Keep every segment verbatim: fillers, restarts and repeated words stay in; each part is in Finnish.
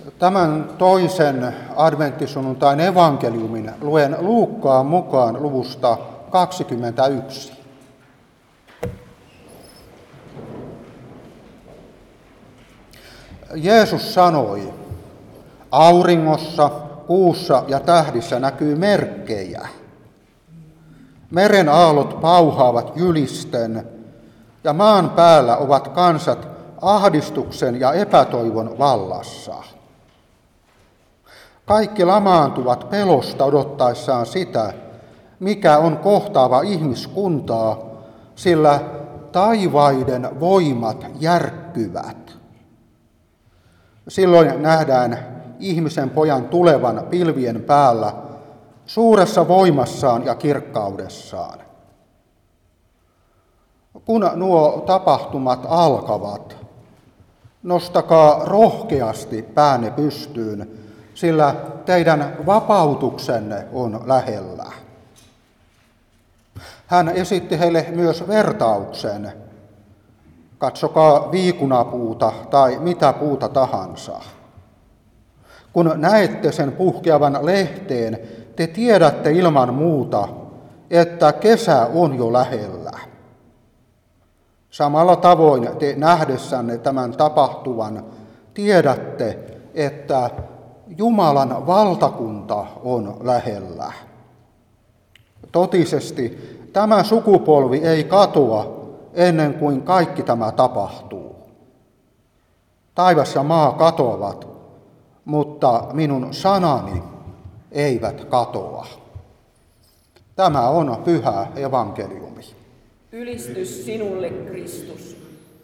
Tämän toisen adventtisunnuntain evankeliumin luen Luukkaan mukaan luvusta kaksikymmentäyksi. Jeesus sanoi, auringossa, kuussa ja tähdissä näkyy merkkejä. Meren aallot pauhaavat jylisten ja maan päällä ovat kansat ahdistuksen ja epätoivon vallassa. Kaikki lamaantuvat pelosta odottaessaan sitä, mikä on kohtaava ihmiskuntaa, sillä taivaiden voimat järkkyvät. Silloin nähdään ihmisen pojan tulevan pilvien päällä suuressa voimassaan ja kirkkaudessaan. Kun nuo tapahtumat alkavat, nostakaa rohkeasti päänne pystyyn, sillä teidän vapautuksenne on lähellä. Hän esitti heille myös vertauksen. Katsokaa viikunapuuta tai mitä puuta tahansa. Kun näette sen puhkeavan lehteen, te tiedätte ilman muuta, että kesä on jo lähellä. Samalla tavoin te nähdessänne tämän tapahtuvan tiedätte, että Jumalan valtakunta on lähellä. Totisesti tämä sukupolvi ei katoa ennen kuin kaikki tämä tapahtuu. Taivas ja maa katoavat, mutta minun sanani eivät katoa. Tämä on pyhä evankeliumi. Ylistys sinulle, Kristus.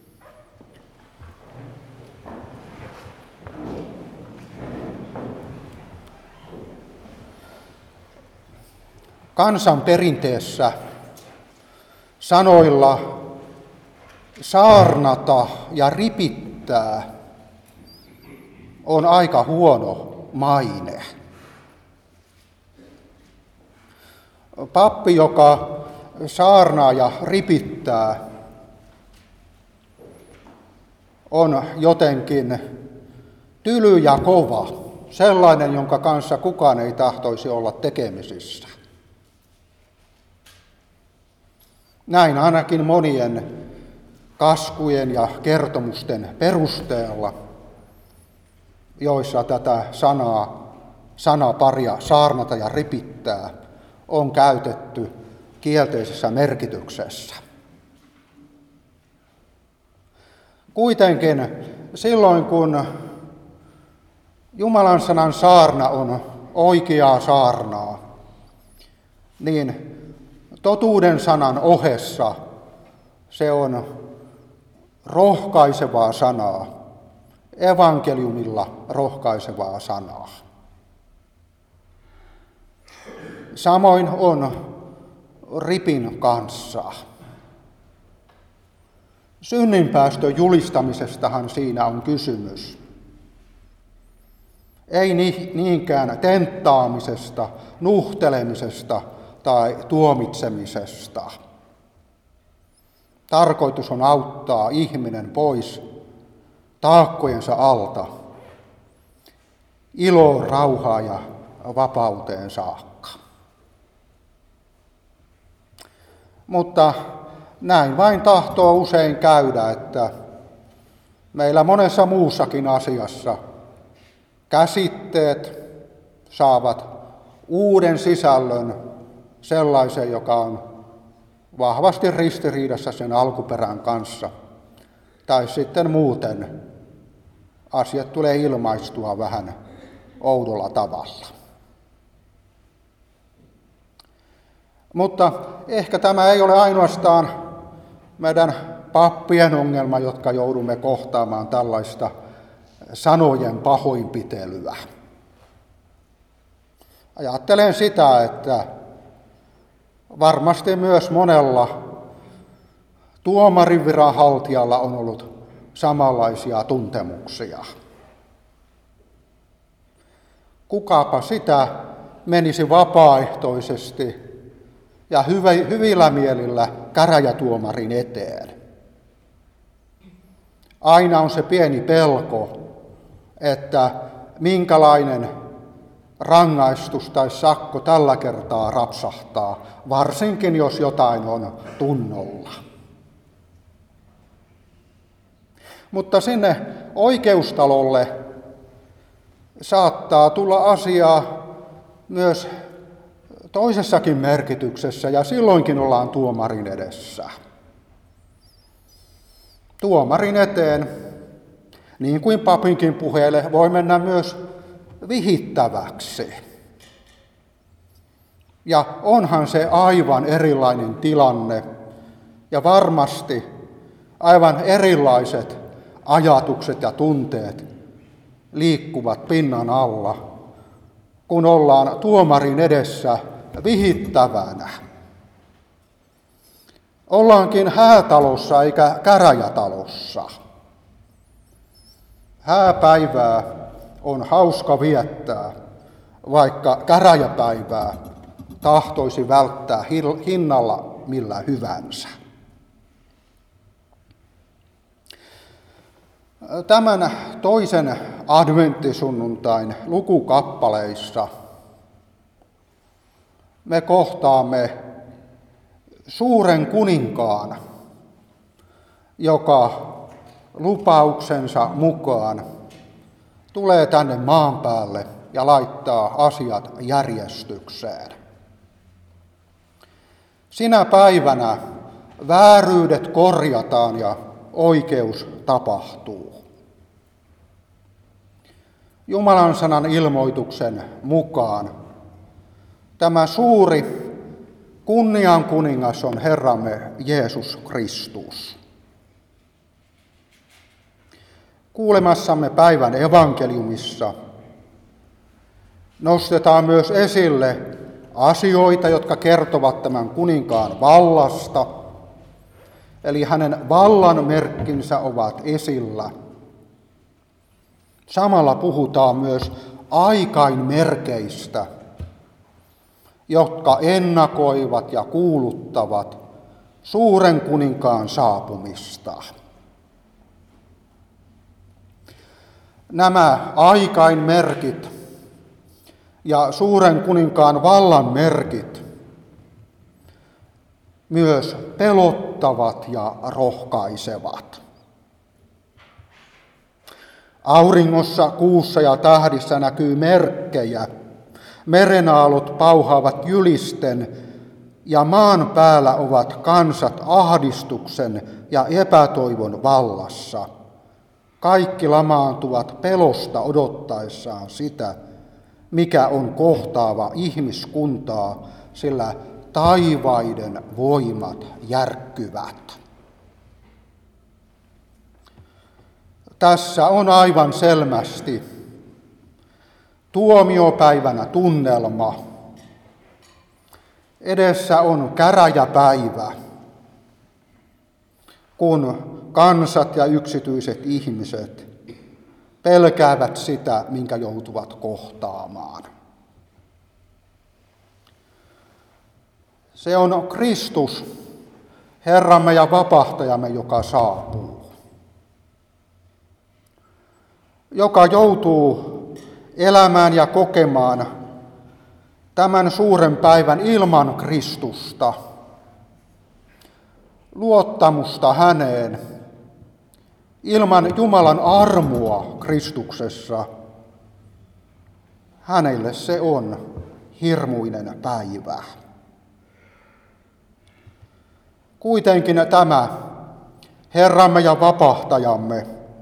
Kansan perinteessä sanoilla saarnata ja ripittää on aika huono maine. Pappi, joka saarnaa ja ripittää, on jotenkin tyly ja kova, sellainen, jonka kanssa kukaan ei tahtoisi olla tekemisissä. Näin ainakin monien kaskujen ja kertomusten perusteella, joissa tätä sanaa, sanaparia saarnata ja ripittää on käytetty kielteisessä merkityksessä. Kuitenkin silloin, kun Jumalan sanan saarna on oikeaa saarnaa, niin totuuden sanan ohessa se on rohkaisevaa sanaa, evankeliumilla rohkaisevaa sanaa. Samoin on ripin kanssa. Synninpäästön julistamisestahan siinä on kysymys. Ei niinkään tenttaamisesta, nuhtelemisesta tai tuomitsemisesta. Tarkoitus on auttaa ihminen pois taakkojensa alta, iloon, rauhaan ja vapauteen saakka. Mutta näin vain tahtoo usein käydä, että meillä monessa muussakin asiassa käsitteet saavat uuden sisällön, sellaisen, joka on vahvasti ristiriidassa sen alkuperän kanssa. Tai sitten muuten asiat tulee ilmaistua vähän oudolla tavalla. Mutta ehkä tämä ei ole ainoastaan meidän pappien ongelma, jotka joudumme kohtaamaan tällaista sanojen pahoinpitelyä. Ajattelen sitä, että varmasti myös monella tuomarin viranhaltijalla on ollut samanlaisia tuntemuksia. Kukapa sitä menisi vapaaehtoisesti ja hyvillä mielillä käräjätuomarin eteen. Aina on se pieni pelko, että minkälainen rangaistus tai sakko tällä kertaa rapsahtaa, varsinkin jos jotain on tunnolla. Mutta sinne oikeustalolle saattaa tulla asiaa myös toisessakin merkityksessä, ja silloinkin ollaan tuomarin edessä. Tuomarin eteen, niin kuin papinkin puheelle, voi mennä myös vihittäväksi. Ja onhan se aivan erilainen tilanne, ja varmasti aivan erilaiset ajatukset ja tunteet liikkuvat pinnan alla, kun ollaan tuomarin edessä vihittävänä. Ollaankin häätalossa eikä käräjätalossa. Hääpäivää on hauska viettää, vaikka käräjäpäivää tahtoisi välttää hinnalla millä hyvänsä. Tämän toisen adventtisunnuntain lukukappaleissa me kohtaamme suuren kuninkaan, joka lupauksensa mukaan tulee tänne maan päälle ja laittaa asiat järjestykseen. Sinä päivänä vääryydet korjataan ja oikeus tapahtuu. Jumalan sanan ilmoituksen mukaan tämä suuri kunnian kuningas on Herramme Jeesus Kristus. Kuulemassamme päivän evankeliumissa nostetaan myös esille asioita, jotka kertovat tämän kuninkaan vallasta, eli hänen vallan merkkinsä ovat esillä. Samalla puhutaan myös aikainmerkeistä, jotka ennakoivat ja kuuluttavat suuren kuninkaan saapumista. Nämä aikainmerkit ja suuren kuninkaan vallan merkit myös pelottavat ja rohkaisevat. Auringossa, kuussa ja tähdissä näkyy merkkejä. Merenaallot pauhaavat jylisten ja maan päällä ovat kansat ahdistuksen ja epätoivon vallassa. Kaikki lamaantuvat pelosta odottaessaan sitä, mikä on kohtaava ihmiskuntaa, sillä taivaiden voimat järkkyvät. Tässä on aivan selvästi tuomiopäivänä tunnelma. Edessä on käräjäpäivä, kun kansat ja yksityiset ihmiset pelkäävät sitä, minkä joutuvat kohtaamaan. Se on Kristus, Herramme ja vapahtajamme, joka saapuu, joka joutuu elämään ja kokemaan tämän suuren päivän ilman Kristusta, luottamusta häneen, ilman Jumalan armoa Kristuksessa. Hänelle se on hirmuinen päivä. Kuitenkin tämä Herramme ja vapahtajamme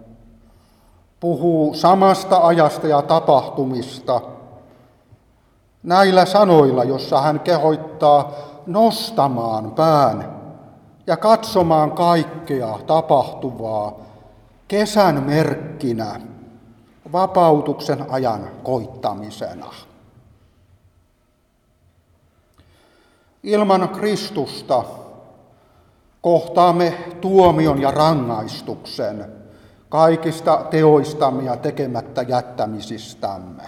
puhuu samasta ajasta ja tapahtumista näillä sanoilla, jossa hän kehottaa nostamaan pään ja katsomaan kaikkea tapahtuvaa kesän merkkinä, vapautuksen ajan koittamisena. Ilman Kristusta kohtaamme tuomion ja rangaistuksen kaikista teoistamme ja tekemättä jättämisistämme.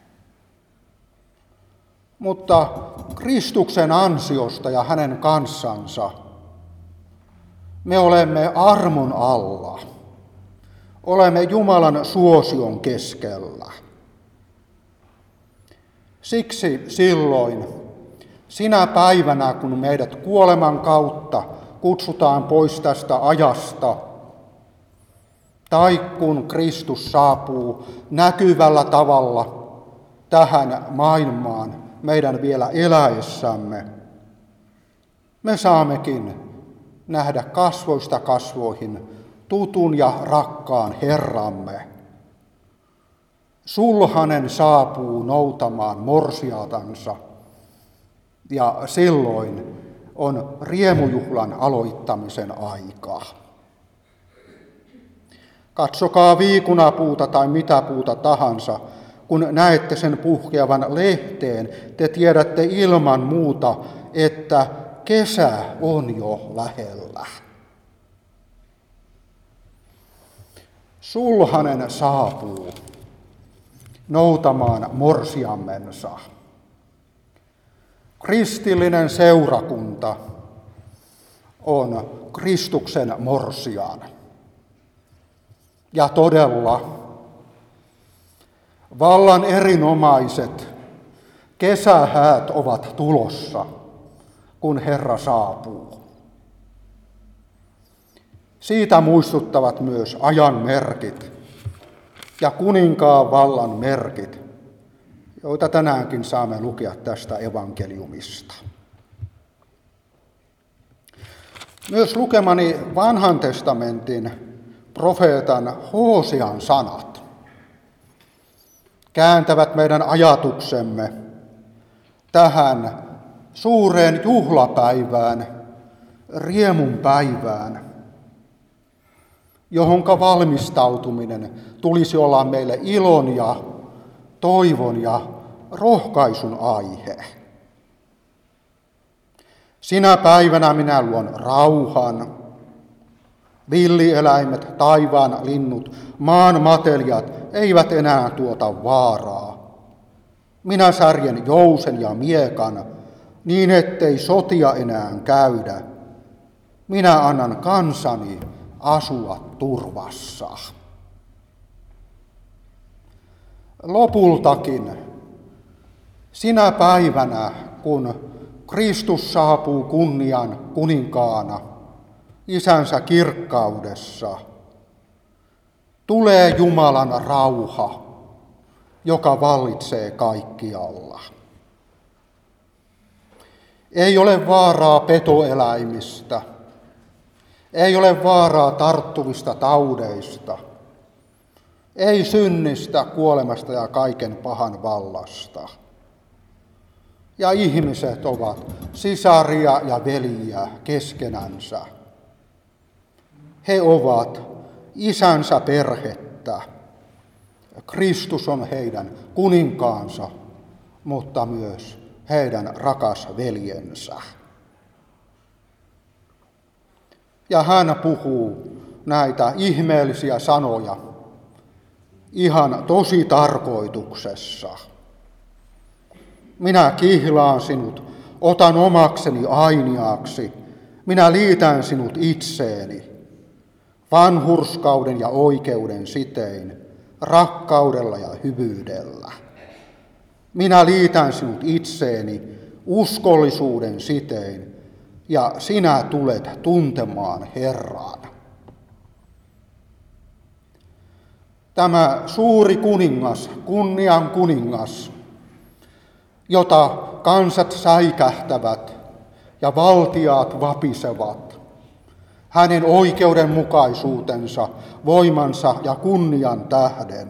Mutta Kristuksen ansiosta ja hänen kanssansa me olemme armon alla. Olemme Jumalan suosion keskellä. Siksi silloin, sinä päivänä, kun meidät kuoleman kautta kutsutaan pois tästä ajasta, tai kun Kristus saapuu näkyvällä tavalla tähän maailmaan meidän vielä eläessämme, me saammekin nähdä kasvoista kasvoihin tutun ja rakkaan Herramme. Sulhanen saapuu noutamaan morsiatansa, ja silloin on riemujuhlan aloittamisen aikaa. Katsokaa viikunapuuta tai mitä puuta tahansa, kun näette sen puhkeavan lehteen, te tiedätte ilman muuta, että kesä on jo lähellä. Sulhanen saapuu noutamaan morsiammensa. Kristillinen seurakunta on Kristuksen morsian. Ja todella vallan erinomaiset kesähäät ovat tulossa, kun Herra saapuu. Siitä muistuttavat myös ajan merkit ja kuninkaan vallan merkit, joita tänäänkin saamme lukea tästä evankeliumista. Myös lukemani Vanhan testamentin profeetan Hoosean sanat kääntävät meidän ajatuksemme tähän suureen juhlapäivään, riemun päivään, johonka valmistautuminen tulisi olla meille ilon ja toivon ja rohkaisun aihe. Sinä päivänä minä luon rauhan, villieläimet, taivaan linnut, maan matelijat eivät enää tuota vaaraa. Minä särjen jousen ja miekan, niin ettei sotia enää käydä. Minä annan kansani asua turvassa. Lopultakin, sinä päivänä, kun Kristus saapuu kunnian kuninkaana, isänsä kirkkaudessa, tulee Jumalan rauha, joka vallitsee kaikkialla. Ei ole vaaraa petoeläimistä, ei ole vaaraa tarttuvista taudeista, ei synnistä, kuolemasta ja kaiken pahan vallasta. Ja ihmiset ovat sisaria ja veljiä keskenänsä. He ovat isänsä perhettä. Kristus on heidän kuninkaansa, mutta myös heidän rakas veljensä. Ja hän puhuu näitä ihmeellisiä sanoja ihan tosi tarkoituksessa. Minä kihlaan sinut, otan omakseni ainiaaksi, minä liitän sinut itseeni, vanhurskauden ja oikeuden sitein, rakkaudella ja hyvyydellä. Minä liitän sinut itseeni uskollisuuden sitein, ja sinä tulet tuntemaan Herran. Tämä suuri kuningas, kunnian kuningas, jota kansat säikähtävät ja valtiaat vapisevat, hänen oikeudenmukaisuutensa, voimansa ja kunnian tähden,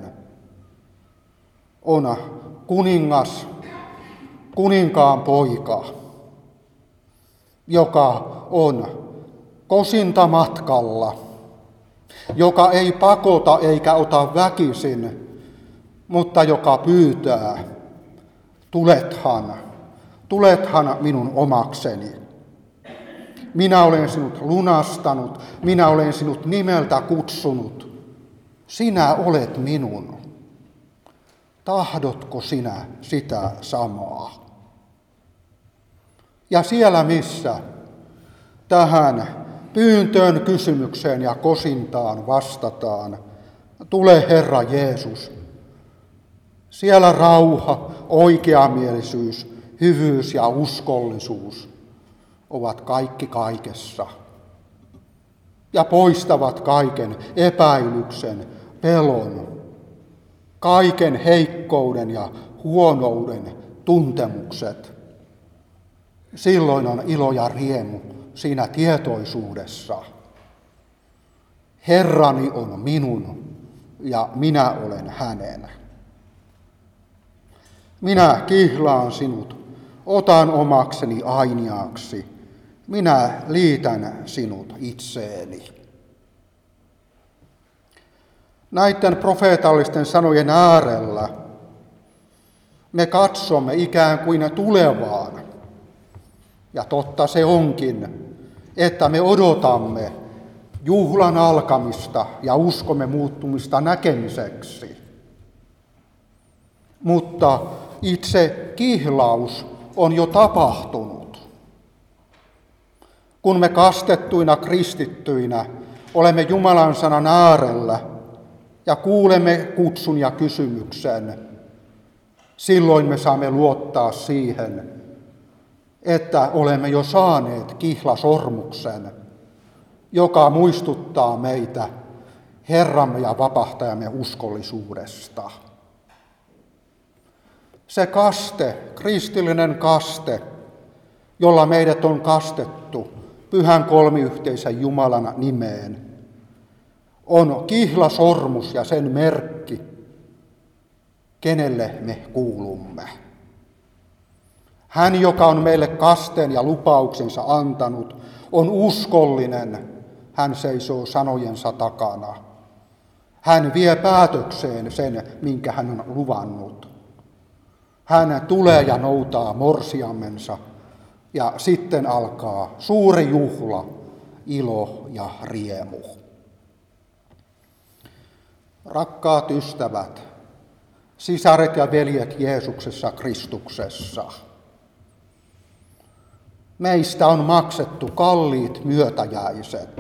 on kuningas, kuninkaan poika, joka on kosinta matkalla, joka ei pakota eikä ota väkisin, mutta joka pyytää, tulethan, tulethan minun omakseni. Minä olen sinut lunastanut, minä olen sinut nimeltä kutsunut, sinä olet minun. Tahdotko sinä sitä samaa? Ja siellä missä tähän pyyntöön, kysymykseen ja kosintaan vastataan, tule Herra Jeesus, Siellä rauha, oikeamielisyys, hyvyys ja uskollisuus ovat kaikki kaikessa ja poistavat kaiken epäilyksen, pelon, kaiken heikkouden ja huonouden tuntemukset. Silloin on ilo ja riemu siinä tietoisuudessa. Herrani on minun ja minä olen hänen. Minä kihlaan sinut, otan omakseni ainiaaksi, minä liitän sinut itseeni. Näiden profeetallisten sanojen äärellä me katsomme ikään kuin tulevaan. Ja totta se onkin, että me odotamme juhlan alkamista ja uskomme muuttumista näkemiseksi. Mutta itse kihlaus on jo tapahtunut. Kun me kastettuina kristittyinä olemme Jumalan sanan äärellä ja kuulemme kutsun ja kysymyksen, silloin me saamme luottaa siihen, että olemme jo saaneet kihlasormuksen, joka muistuttaa meitä Herramme ja vapahtajamme uskollisuudesta. Se kaste, kristillinen kaste, jolla meidät on kastettu pyhän kolmiyhteisen Jumalan nimeen, on kihlasormus ja sen merkki, kenelle me kuulumme. Hän, joka on meille kasteen ja lupauksensa antanut, on uskollinen. Hän seisoo sanojensa takana. Hän vie päätökseen sen, minkä hän on luvannut. Hän tulee ja noutaa morsiamensa, ja sitten alkaa suuri juhla, ilo ja riemu. Rakkaat ystävät, sisaret ja veljet Jeesuksessa Kristuksessa, meistä on maksettu kalliit myötäjäiset.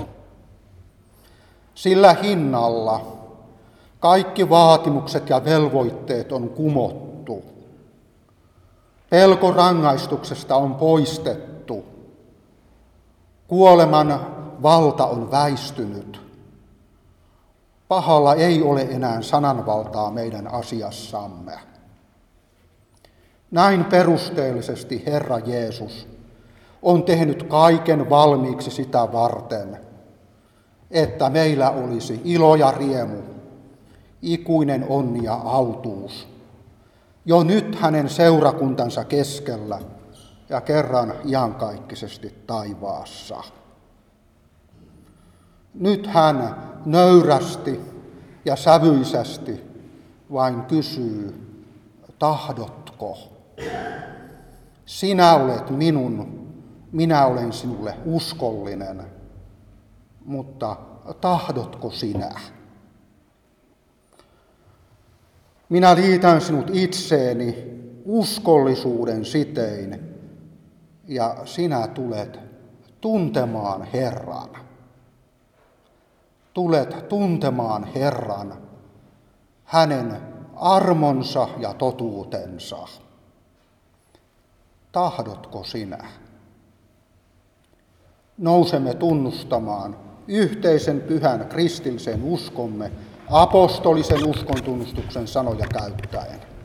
Sillä hinnalla kaikki vaatimukset ja velvoitteet on kumottu. Pelko rangaistuksesta on poistettu. Kuoleman valta on väistynyt. Pahalla ei ole enää sananvaltaa meidän asiassamme. Näin perusteellisesti Herra Jeesus on tehnyt kaiken valmiiksi sitä varten, että meillä olisi ilo ja riemu, ikuinen onni ja autuus, jo nyt hänen seurakuntansa keskellä ja kerran iankaikkisesti taivaassa. Nyt hän nöyrästi ja sävyisesti vain kysyy, tahdotko? Sinä olet minun, minä olen sinulle uskollinen, mutta tahdotko sinä? Minä liitän sinut itseeni uskollisuuden sitein, ja sinä tulet tuntemaan Herran. Tulet tuntemaan Herran, hänen armonsa ja totuutensa. Tahdotko sinä? Nousemme tunnustamaan yhteisen pyhän kristillisen uskomme apostolisen uskontunnustuksen sanoja käyttäen.